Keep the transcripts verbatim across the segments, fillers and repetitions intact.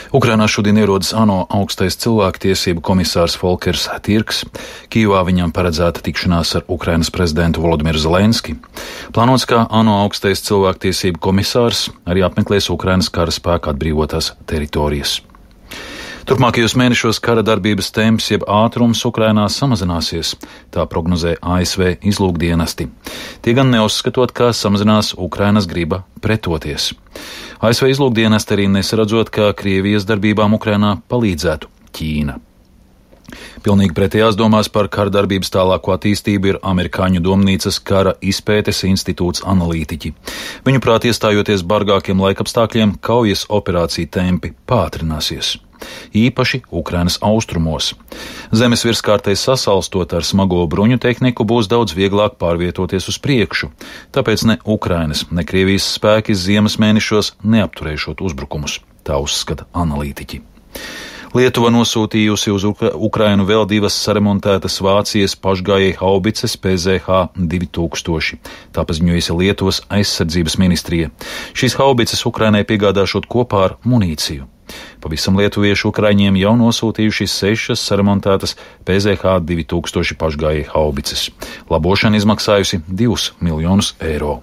Ukrainā šodien ierodas ANO augstais cilvēktiesību komisārs Volkers Tyrks. Kijevā viņam paredzēta tikšanās ar Ukrainas prezidentu Volodimiru Zelenski. Plānots, ka ANO augstais cilvēktiesību komisārs arī apmeklēs Ukrainas kara spēka atbrīvotās teritorijas. Turpmākajos mēnešos kara darbības temps jeb ātrums Ukrainā samazināsies, tā prognozē A S V izlūkdienesti. Tie gan neuzskatot, ka samazinās Ukrainas griba pretoties. A S V izlūkdienesti arī nesaredzot, ka Krievijas darbībām Ukrainā palīdzētu Ķīna. Pilnīgi pretējās domās par kara darbības tālāko attīstību ir amerikāņu domnīcas kara izpētes institūts analītiķi. Viņuprāt, iestājoties bargākiem laikapstākļiem, kaujas operāciju tempi pātrināsies. Īpaši Ukrainas austrumos. Zemes virskārtei sasalstot ar smago bruņu tehniku būs daudz vieglāk pārvietoties uz priekšu, tāpēc ne Ukrainas, ne Krievijas spēki ziemas mēnešos neapturēšot uzbrukumus, tā uzskata analītiķi. Lietuva nosūtījusi uz Ukra- Ukrainu vēl divas saremontētas Vācijas pašgājēju haubices P Z H divi tūkstoši, tā paziņojusi Lietuvas aizsardzības ministrija. Šīs haubices Ukrainai piegādāšot kopā ar munīciju. Pavisam lietuvieši Ukraiņiem jau nosūtījuši sešas saremontētas P Z H divi tūkstoši pašgājēju haubices. Labošana izmaksājusi divus miljonus eiro.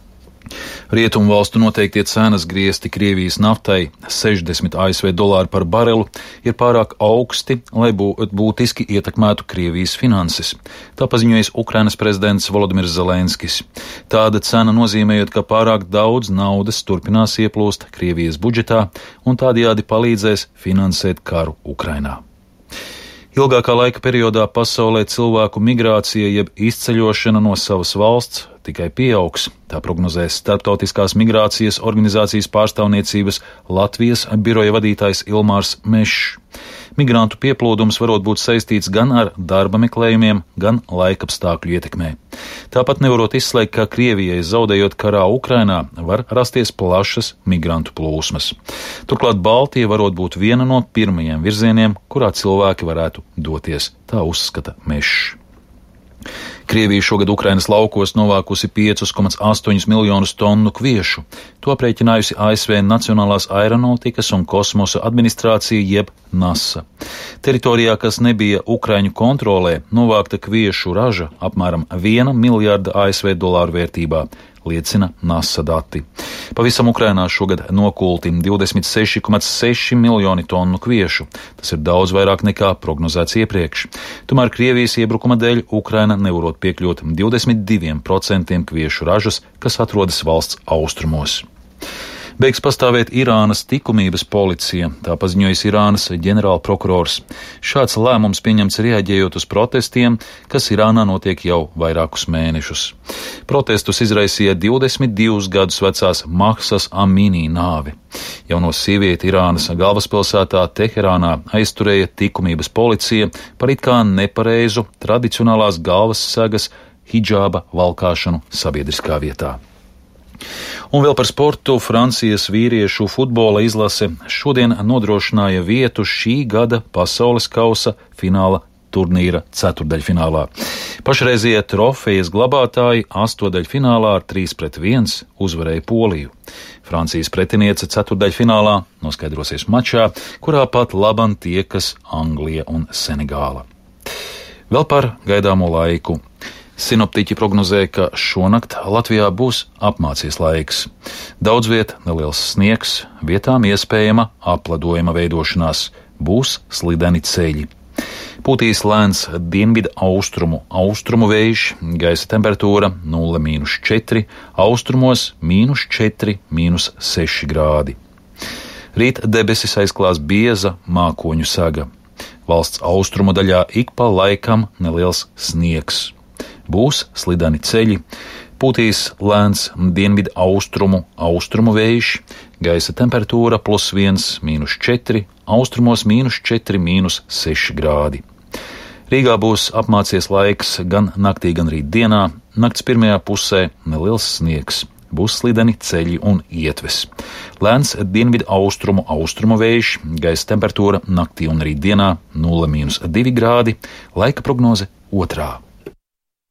Rietumu valstu noteiktie cenas griezti Krievijas naftai sešdesmit A S V dolāri par barelu ir pārāk augsti, lai bū, būtiski ietekmētu Krievijas finanses. Tā paziņojas Ukrainas prezidents Volodimirs Zelenskis. Tāda cena nozīmējot, ka pārāk daudz naudas turpinās ieplūst Krievijas budžetā un tādējādi palīdzēs finansēt karu Ukrainā. Ilgākā laika periodā pasaulē cilvēku migrācija jeb izceļošana no savas valsts tikai pieaugs, tā prognozēs Starptautiskās migrācijas organizācijas pārstāvniecības Latvijas biroja vadītājs Ilmārs Mešs. Migrantu pieplūdums varot būt saistīts gan ar darba meklējumiem, gan laikapstākļu ietekmē. Tāpat nevarot izslēgt, ka Krievijai zaudējot karā Ukrainā var rasties plašas migrantu plūsmas. Turklāt Baltija varot būt viena no pirmajiem virzieniem, kurā cilvēki varētu doties, tā uzskata Mešs. Krievija šogad Ukrainas laukos novākusi piecus komats astoņus miljonus tonu kviešu. To aprēķinājusi A S V Nacionālās aeronautikas un kosmosa administrācija jeb NASA. Teritorijā, kas nebija Ukraiņu kontrolē, novākta kviešu raža apmēram viena miljārda A S V dolāru vērtībā, liecina NASA dati. Pavisam Ukrainā šogad nokulti divdesmit seši komats seši miljoni tonu kviešu. Tas ir daudz vairāk nekā prognozēts iepriekš. Tomēr Krievijas iebrukuma dēļ Ukraina nevarot piekļūt divdesmit diviem procentiem kviešu ražas, kas atrodas valsts austrumos. Beigs pastāvēt Irānas likumības policija, tā paziņojas Irānas ģenerālprokurors. Šāds lēmums pieņemts reaģējot uz protestiem, kas Irānā notiek jau vairākus mēnešus. Protestus izraisīja divdesmit divus gadus vecās Mahsas Amini nāvi. Jauno sievieti Irānas galvaspilsētā Teherānā aizturēja likumības policija par it kā nepareizu tradicionālās galvas segas hidžāba valkāšanu sabiedriskā vietā. Un vēl par sportu. Francijas vīriešu futbola izlase šodien nodrošināja vietu šī gada pasaules kausa fināla turnīra ceturdaļfinālā. Pašreizie trofejas glabātāji astodaļfinālā ar trīs pret viens uzvarēja Poliju. Francijas pretiniece ceturdaļfinālā noskaidrosies mačā, kurā pat laban tiekas Anglija un Senegāla. Vēl par gaidāmo laiku. Sinoptiķi prognozē, ka šonakt Latvijā būs apmācies laiks. Daudz viet neliels sniegs, vietām iespējama apledojuma veidošanās, būs slideni ceļi. Pūtīs lēns dienvidu austrumu, austrumu vējš, gaisa temperatūra nulle mīnus četri, austrumos mīnus četri, mīnus seši grādi. Rīt debesis aizklās bieza mākoņu saga. Valsts austrumu daļā ik pa laikam neliels sniegs. Būs slideni ceļi, pūtīs lēns dienvidu austrumu, austrumu vējš, gaisa temperatūra plus viens, mīnus četri, austrumos mīnus četri, mīnus seši grādi. Rīgā būs apmācies laiks gan naktī, gan rīt dienā, nakts pirmajā pusē neliels sniegs, būs slideni ceļi un ietves. Lēns dienvidu austrumu, austrumu vējš, gaisa temperatūra naktī un rīt dienā nulle mīnus divi grādi, laika prognoze otrā.